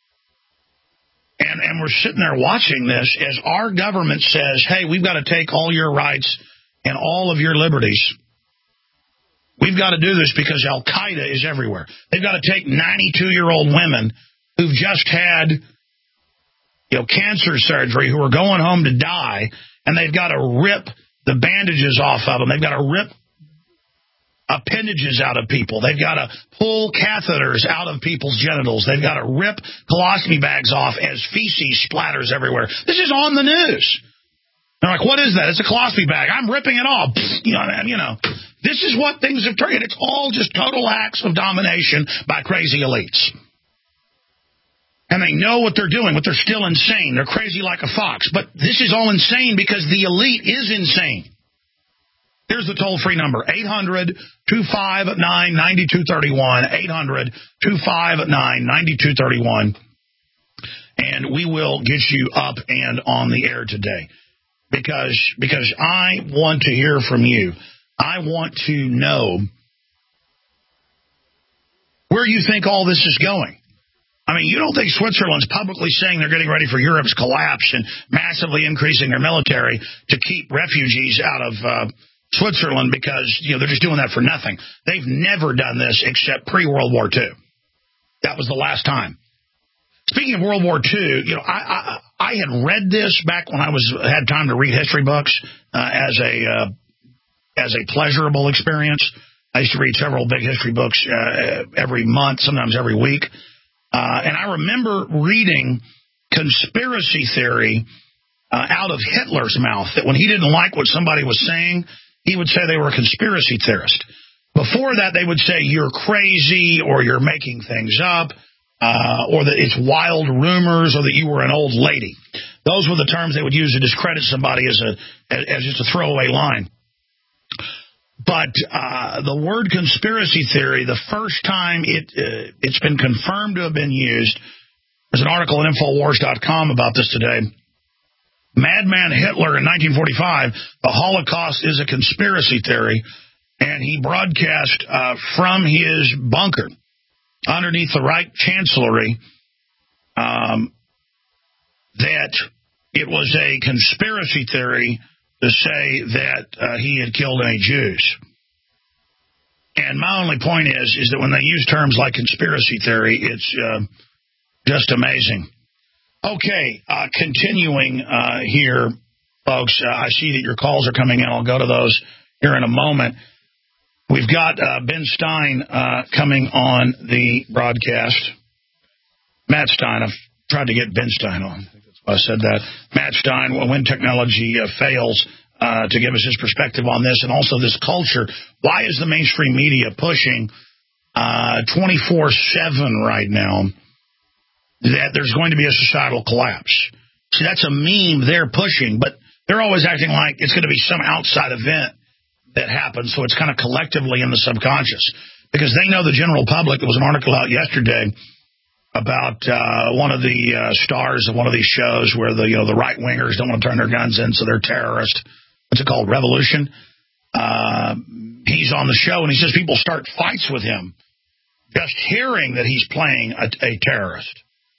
And, and we're sitting there watching this as our government says, hey, we've got to take all your rights and all of your liberties. We've got to do this because al-Qaeda is everywhere. They've got to take ninety-two-year-old women who've just had, you know, cancer surgery, who are going home to die, and they've got to rip the bandages off of them. They've got to rip appendages out of people. They've got to pull catheters out of people's genitals. They've got to rip colostomy bags off as feces splatters everywhere. This is on the news. They're like, what is that? It's a colostomy bag. I'm ripping it off. You know, you know, this is what things have turned. It's all just total acts of domination by crazy elites. And they know what they're doing, but they're still insane. They're crazy like a fox. But this is all insane because the elite is insane. Here's the toll-free number, eight hundred, two five nine, nine two three one, eight hundred, two five nine, nine two three one, and we will get you up and on the air today because, because I want to hear from you. I want to know where you think all this is going. I mean, you don't think Switzerland's publicly saying they're getting ready for Europe's collapse and massively increasing their military to keep refugees out of uh, Switzerland because, you know, they're just doing that for nothing. They've never done this except pre-World War Two. That was the last time. Speaking of World War Two, you know, I I, I had read this back when I was had time to read history books uh, as a uh, as a pleasurable experience. I used to read several big history books uh, every month, sometimes every week. Uh, and I remember reading conspiracy theory uh, out of Hitler's mouth, that when he didn't like what somebody was saying, he would say they were a conspiracy theorist. Before that, they would say you're crazy or you're making things up uh, or that it's wild rumors or that you were an old lady. Those were the terms they would use to discredit somebody as a as just a throwaway line. But uh, the word conspiracy theory, the first time it, uh, it's been confirmed to have been used, there's an article at Infowars dot com about this today. Madman Hitler in nineteen forty-five, the Holocaust is a conspiracy theory, and he broadcast uh, from his bunker underneath the Reich Chancellery um, that it was a conspiracy theory to say that uh, he had killed any Jews. And my only point is, is that when they use terms like conspiracy theory, it's uh, just amazing. Okay, uh, continuing uh, here, folks, uh, I see that your calls are coming in. I'll go to those here in a moment. We've got uh, Ben Stein uh, coming on the broadcast. Matt Stein. I've tried to get Ben Stein on. I said that. Matt Stein, when technology uh, fails, uh, to give us his perspective on this, and also this culture. Why is the mainstream media pushing uh, twenty-four seven right now that there's going to be a societal collapse? See, that's a meme they're pushing, but they're always acting like it's going to be some outside event that happens, so it's kind of collectively in the subconscious. Because they know the general public. There was an article out yesterday about uh, one of the uh, stars of one of these shows where the you know the right wingers don't want to turn their guns in, so they're terrorists. What's it called? Revolution. Uh, he's on the show, and he says people start fights with him just hearing that he's playing a, a terrorist.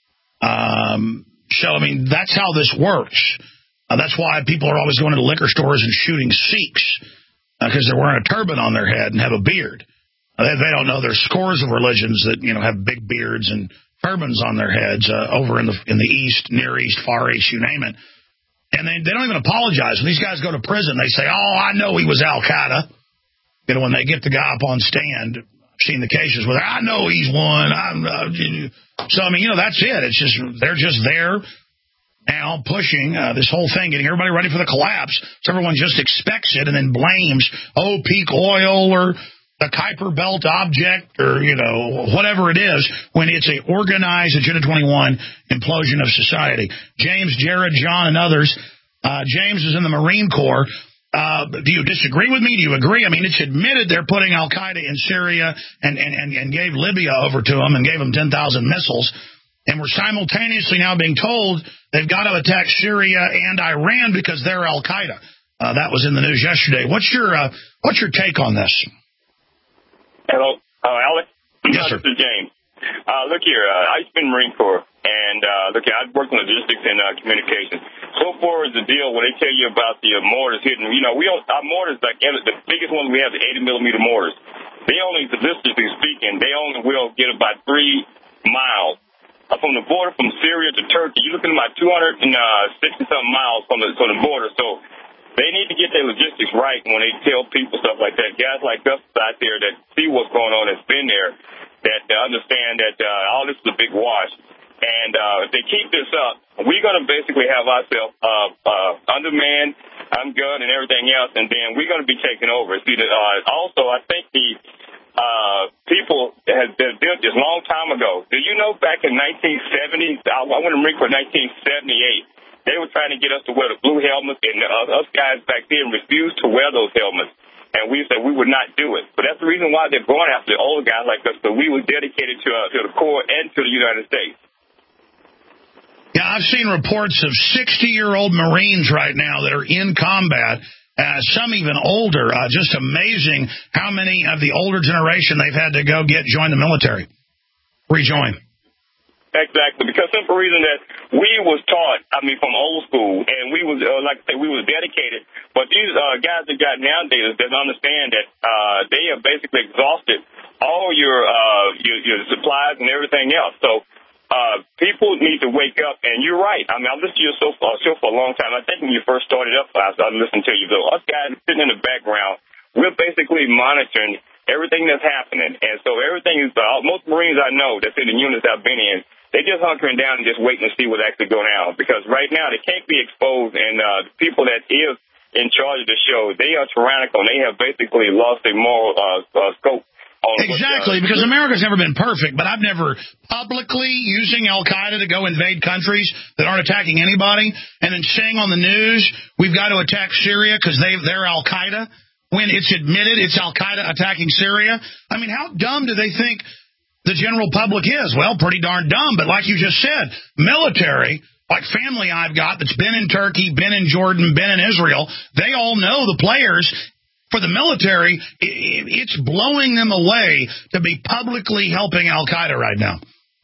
Um, so, I mean, that's how this works. Uh, that's why people are always going to liquor stores and shooting Sikhs, because uh, they're wearing a turban on their head and have a beard. Uh, they, they don't know there's scores of religions that you know have big beards and turbans on their heads uh, over in the in the East, Near East, Far East, you name it. And they, they don't even apologize. When these guys go to prison, they say, oh, I know he was Al-Qaeda. You know, when they get the guy up on stand, I've seen the cases where I know he's one. I'm, uh, so, I mean, you know, that's it. It's just, they're just there now pushing uh, this whole thing, getting everybody ready for the collapse. So everyone just expects it and then blames, oh, peak oil or the Kuiper Belt object or, you know, whatever it is, when it's a organized Agenda twenty-one implosion of society. James, Jared, John, and others. Uh, James is in the Marine Corps. Uh, do you disagree with me? Do you agree? I mean, it's admitted they're putting Al-Qaeda in Syria and, and, and, and gave Libya over to them and gave them ten thousand missiles. And we're simultaneously now being told they've got to attack Syria and Iran because they're Al-Qaeda. Uh, that was in the news yesterday. What's your uh, what's your take on this? Hello, uh, Alex. Yes, sir. This is James. Uh, look here, uh, I used to be in the Marine Corps, and uh, look here, I worked in logistics and uh, communications. So far as the deal when they tell you about the uh, mortars hitting, you know, we don't, our mortars, like the biggest ones we have, the eighty millimeter mortars. They only, statistically speaking, they only will get about three miles uh, from the border from Syria to Turkey. You're looking at about two hundred sixty something miles from the from the border. So they need to get their logistics right when they tell people stuff like that. Guys like us out there that see what's going on, that's been there, that uh, understand that uh, all this is a big wash. And uh, if they keep this up, we're going to basically have ourselves uh, uh, undermanned, ungunned, and everything else, and then we're going to be taken over. See, uh, also, I think the uh, people that have built this a long time ago. Do you know back in nineteen seventy, I went to Marine Corps in nineteen seventy-eight, they were trying to get us to wear the blue helmets, and uh, us guys back then refused to wear those helmets. And we said we would not do it. But that's the reason why they're going after the old guys like us, but we were dedicated to, uh, to the Corps and to the United States. Yeah, I've seen reports of sixty-year-old Marines right now that are in combat, uh, some even older. Uh, just amazing how many of the older generation they've had to go get join the military, rejoin. Exactly, because simple reason that we was taught, I mean, from old school, and we was, uh, like I say, we was dedicated. But these uh, guys that got nowadays that understand that uh, they have basically exhausted all your, uh, your your supplies and everything else. So uh, people need to wake up, and you're right. I mean, I've listened to your show for, show for a long time. I think when you first started up, I started listening to you. So us guys sitting in the background, we're basically monitoring everything that's happening. And so everything is, uh, most Marines I know that's in the units I've been in, they just hunkering down and just waiting to see what's actually going on. Because right now they can't be exposed, and uh, the people that is in charge of the show, they are tyrannical, and they have basically lost their moral uh, uh, scope. On exactly, what, uh, because America's never been perfect, but I've never publicly using Al-Qaeda to go invade countries that aren't attacking anybody, and then saying on the news, we've got to attack Syria because they're Al-Qaeda, when it's admitted it's Al-Qaeda attacking Syria. I mean, how dumb do they think the general public is? Well, pretty darn dumb, but like you just said, military, like family I've got that's been in Turkey, been in Jordan, been in Israel, they all know the players. For the military, it's blowing them away to be publicly helping Al-Qaeda right now.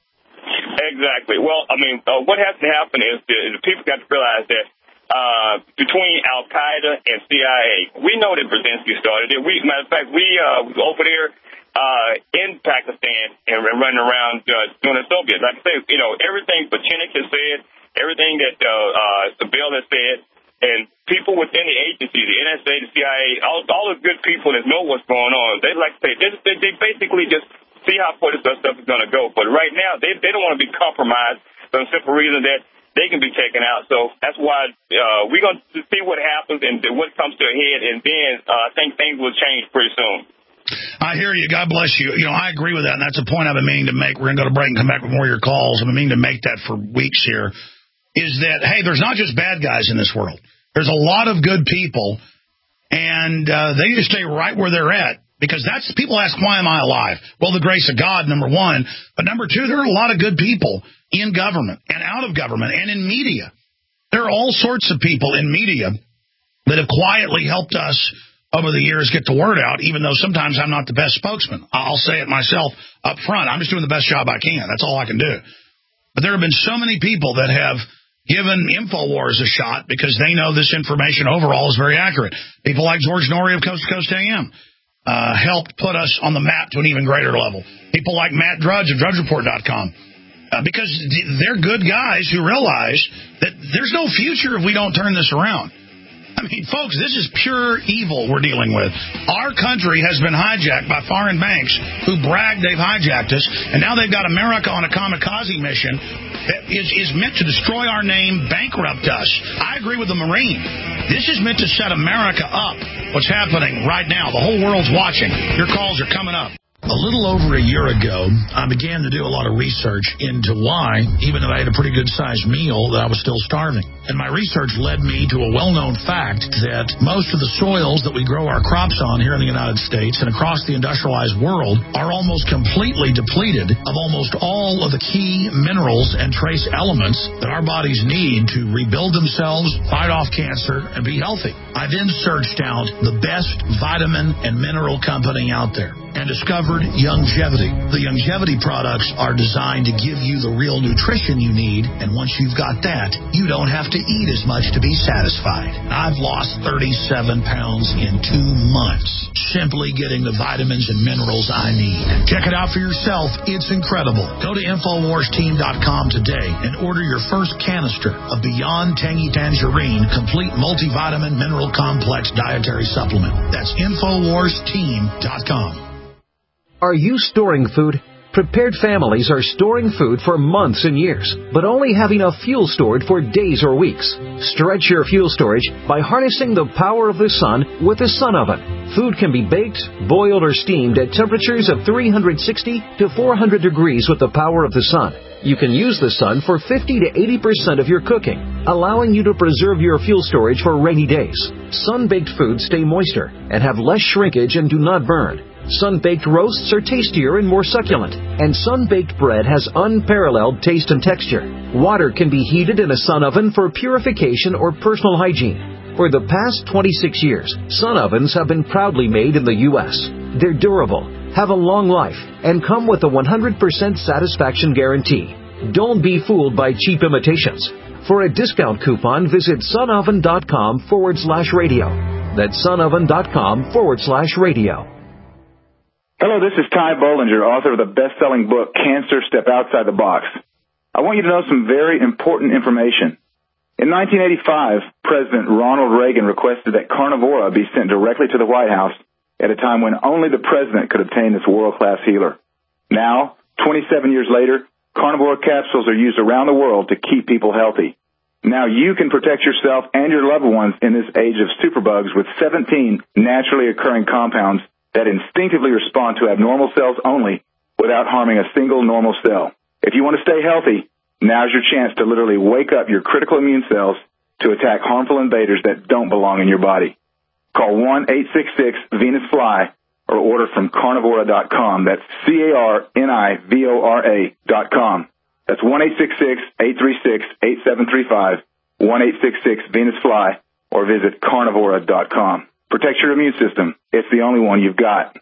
Exactly. Well, I mean, uh, what has to happen is the, the people got to realize that uh, between Al-Qaeda and C I A, we know that Brzezinski started it. We, matter of fact, we uh, was over there uh, in Pakistan and running around uh, doing the Soviets. Like I say, you know, everything Pachinik has said, everything that uh, uh, Sabel has said, and people within the agency, the N S A, the C I A, all, all the good people that know what's going on, they like to say, they, they, they basically just see how far this stuff is going to go. But right now, they they don't want to be compromised for the simple reason that they can be taken out. So that's why uh, we're going to see what happens and what comes to a head, and then uh, I think things will change pretty soon. I hear you. God bless you. You know, I agree with that, and that's a point I've been meaning to make. We're going to go to break and come back with more of your calls. I've been meaning to make that for weeks here, is that, hey, there's not just bad guys in this world. There's a lot of good people, and uh, they need to stay right where they're at. Because that's, people ask, why am I alive? Well, the grace of God, number one. But number two, there are a lot of good people in government and out of government and in media. There are all sorts of people in media that have quietly helped us over the years get the word out, even though sometimes I'm not the best spokesman. I'll say it myself up front. I'm just doing the best job I can. That's all I can do. But there have been so many people that have given InfoWars a shot because they know this information overall is very accurate. People like George Norrie of Coast to Coast A M. Uh, helped put us on the map to an even greater level. People like Matt Drudge of Drudge Report dot com. Uh, because they're good guys who realize that there's no future if we don't turn this around. I mean, folks, this is pure evil we're dealing with. Our country has been hijacked by foreign banks who brag they've hijacked us, and now they've got America on a kamikaze mission that is, is meant to destroy our name, bankrupt us. I agree with the Marine. This is meant to set America up. What's happening right now? The whole world's watching. Your calls are coming up. A little over a year ago, I began to do a lot of research into why, even though I had a pretty good-sized meal, that I was still starving. And my research led me to a well-known fact that most of the soils that we grow our crops on here in the United States and across the industrialized world are almost completely depleted of almost all of the key minerals and trace elements that our bodies need to rebuild themselves, fight off cancer, and be healthy. I then searched out the best vitamin and mineral company out there and discovered Youngevity. The Youngevity products are designed to give you the real nutrition you need, and once you've got that, you don't have to eat as much to be satisfied. I've lost thirty-seven pounds in two months, simply getting the vitamins and minerals I need. Check it out for yourself. It's incredible. Go to Infowars Team dot com today and order your first canister of Beyond Tangy Tangerine Complete Multivitamin Mineral Complex Dietary Supplement. That's Infowars Team dot com. Are you storing food? Prepared families are storing food for months and years, but only have enough fuel stored for days or weeks. Stretch your fuel storage by harnessing the power of the sun with a sun oven. Food can be baked, boiled, or steamed at temperatures of three hundred sixty to four hundred degrees with the power of the sun. You can use the sun for fifty to eighty percent of your cooking, allowing you to preserve your fuel storage for rainy days. Sun-baked foods stay moister and have less shrinkage and do not burn. Sun-baked roasts are tastier and more succulent, and sun-baked bread has unparalleled taste and texture. Water can be heated in a sun oven for purification or personal hygiene. For the past twenty-six years, sun ovens have been proudly made in the U S They're durable, have a long life, and come with a one hundred percent satisfaction guarantee. Don't be fooled by cheap imitations. For a discount coupon, visit sunoven.com forward slash radio. That's sunoven.com forward slash radio. Hello, this is Ty Bollinger, author of the best-selling book, Cancer, Step Outside the Box. I want you to know some very important information. In nineteen eighty-five, President Ronald Reagan requested that Carnivora be sent directly to the White House at a time when only the president could obtain this world-class healer. Now, twenty-seven years later, Carnivora capsules are used around the world to keep people healthy. Now you can protect yourself and your loved ones in this age of superbugs with seventeen naturally occurring compounds that instinctively respond to abnormal cells only without harming a single normal cell. If you want to stay healthy, now's your chance to literally wake up your critical immune cells to attack harmful invaders that don't belong in your body. Call one eight six six Venus Fly or order from carnivora dot com. That's C A R N I V O R A dot com. That's one eight six six, eight three six, eight seven three five, one eight six six Venus Fly, or visit carnivora dot com. Protect your immune system. It's the only one you've got.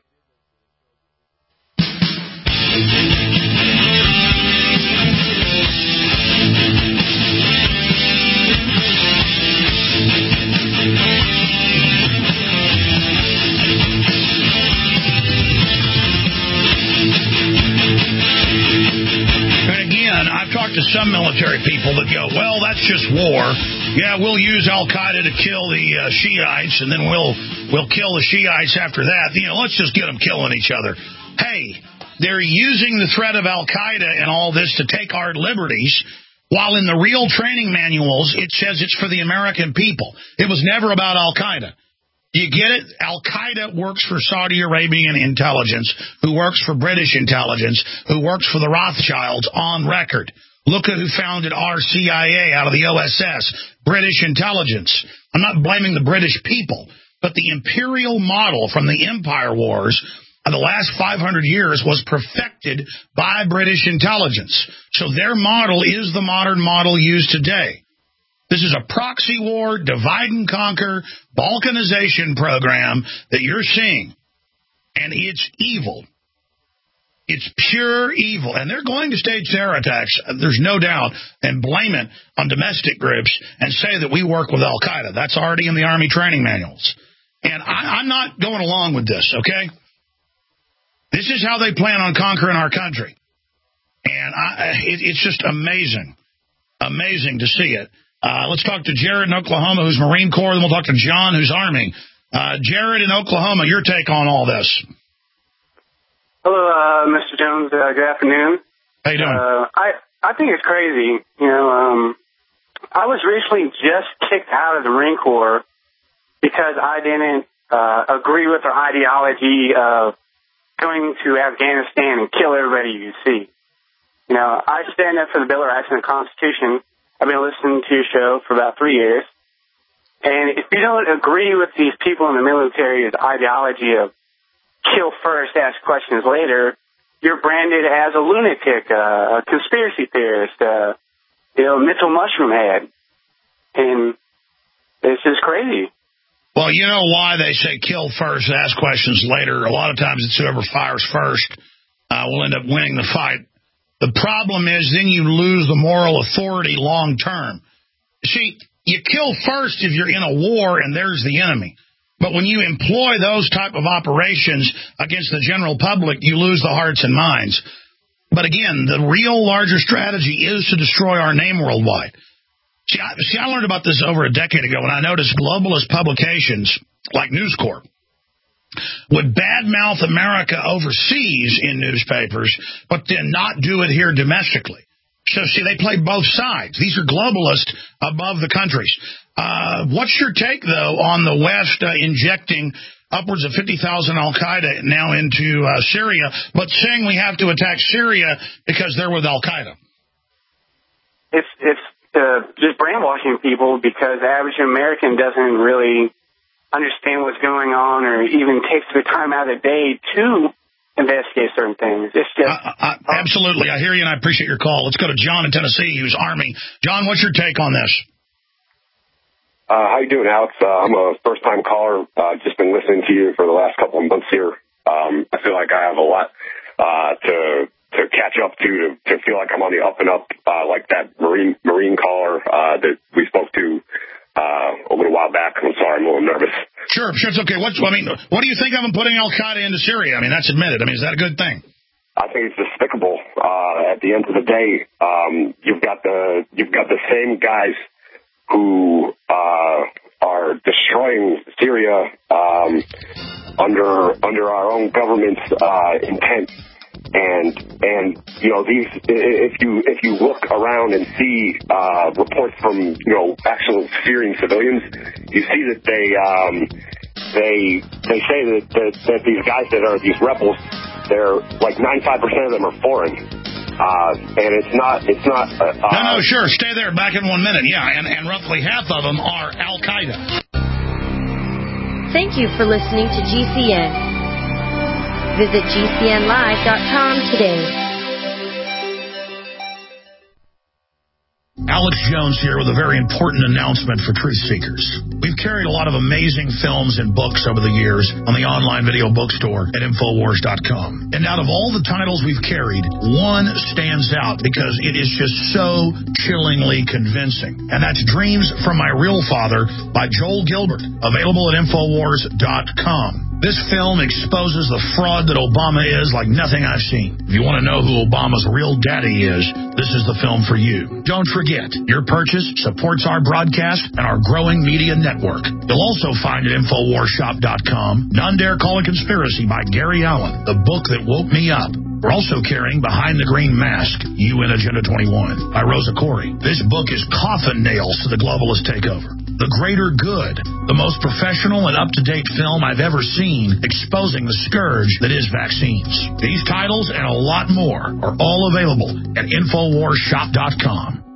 I've talked to some military people that go, well, that's just war. Yeah, we'll use Al-Qaeda to kill the uh, Shiites, and then we'll we'll kill the Shiites after that. You know, let's just get them killing each other. Hey, they're using the threat of Al-Qaeda and all this to take our liberties While in the real training manuals, it says it's for the American people. It was never about Al-Qaeda. You get it? Al-Qaeda works for Saudi Arabian intelligence, who works for British intelligence, who works for the Rothschilds on record. Look at who founded our C I A out of the O S S, British intelligence. I'm not blaming the British people, but the imperial model from the Empire Wars of the last five hundred years was perfected by British intelligence. So their model is the modern model used today. This is a proxy war, divide and conquer, balkanization program that you're seeing. And it's evil. It's pure evil. And they're going to stage terror attacks, there's no doubt, and blame it on domestic groups and say that we work with Al-Qaeda. That's already in the Army training manuals. And I, I'm not going along with this, okay? This is how they plan on conquering our country. And I, it, it's just amazing, amazing to see it. Uh, let's talk to Jared in Oklahoma, who's Marine Corps, then we'll talk to John, who's Army. Uh, Jared in Oklahoma, your take on all this. Hello, uh, Mister Jones. Uh, good afternoon. How you doing? Uh, I, I think it's crazy. You know, um, I was recently just kicked out of the Marine Corps because I didn't uh, agree with their ideology of going to Afghanistan and kill everybody you see. You know, I stand up for the Bill of Rights and the Constitution. I've been listening to your show for about three years. And if you don't agree with these people in the military's ideology of kill first, ask questions later, you're branded as a lunatic, uh, a conspiracy theorist, uh, you know, mental mushroom head. And it's just crazy. Well, you know why they say kill first, ask questions later. A lot of times it's whoever fires first uh, will end up winning the fight. The problem is then you lose the moral authority long term. See, you kill first if you're in a war and there's the enemy. But when you employ those type of operations against the general public, you lose the hearts and minds. But again, the real larger strategy is to destroy our name worldwide. See, I, see, I learned about this over a decade ago when I noticed globalist publications like News Corp would badmouth America overseas in newspapers, but then not do it here domestically. So, see, they play both sides. These are globalists above the countries. Uh, what's your take, though, on the West uh, injecting upwards of fifty thousand Al-Qaeda now into uh, Syria, but saying we have to attack Syria because they're with Al-Qaeda? It's, it's uh, just brainwashing people because the average American doesn't really understand what's going on or even takes the time out of the day to investigate certain things. It's just... Uh, uh, absolutely. I hear you, and I appreciate your call. Let's go to John in Tennessee, who's Army. John, what's your take on this? Uh, how you doing, Alex? Uh, I'm a first-time caller. Uh, just been listening to you for the last couple of months here. Um, I feel like I have a lot uh, to to catch up to, to, to feel like I'm on the up and up, uh, like that Marine Marine caller uh, that we spoke to Uh, a little while back. I'm sorry, I'm a little nervous. Sure, sure, it's okay. What's, I mean, what do you think of them putting Al-Qaeda into Syria? I mean, that's admitted. I mean, is that a good thing? I think it's despicable. Uh, at the end of the day, um, you've got the you've got the same guys who uh, are destroying Syria um, under under our own government's uh, intent. And, and, you know, these, if you, if you look around and see, uh, reports from, you know, actual Syrian civilians, you see that they, um, they, they say that, that, that these guys that are these rebels, they're like ninety-five percent of them are foreign. Uh, and it's not, it's not, uh, no, no, sure. Stay there back in one minute. Yeah. And, and roughly half of them are Al-Qaeda. Thank you for listening to G C N. Visit G C N live dot com today. Alex Jones here with a very important announcement for truth seekers. We've carried a lot of amazing films and books over the years on the online video bookstore at Infowars dot com. And out of all the titles we've carried, one stands out because it is just so chillingly convincing. And that's Dreams from My Real Father by Joel Gilbert, available at Infowars dot com. This film exposes the fraud that Obama is like nothing I've seen. If you want to know who Obama's real daddy is, this is the film for you. Don't forget, your purchase supports our broadcast and our growing media network. You'll also find at Infowars shop dot com None Dare Call a Conspiracy by Gary Allen, the book that woke me up. We're also carrying Behind the Green Mask, U N Agenda twenty-one, by Rosa Corey. This book is coffin nails to the globalist takeover. The Greater Good, the most professional and up-to-date film I've ever seen exposing the scourge that is vaccines. These titles and a lot more are all available at Infowars Shop dot com.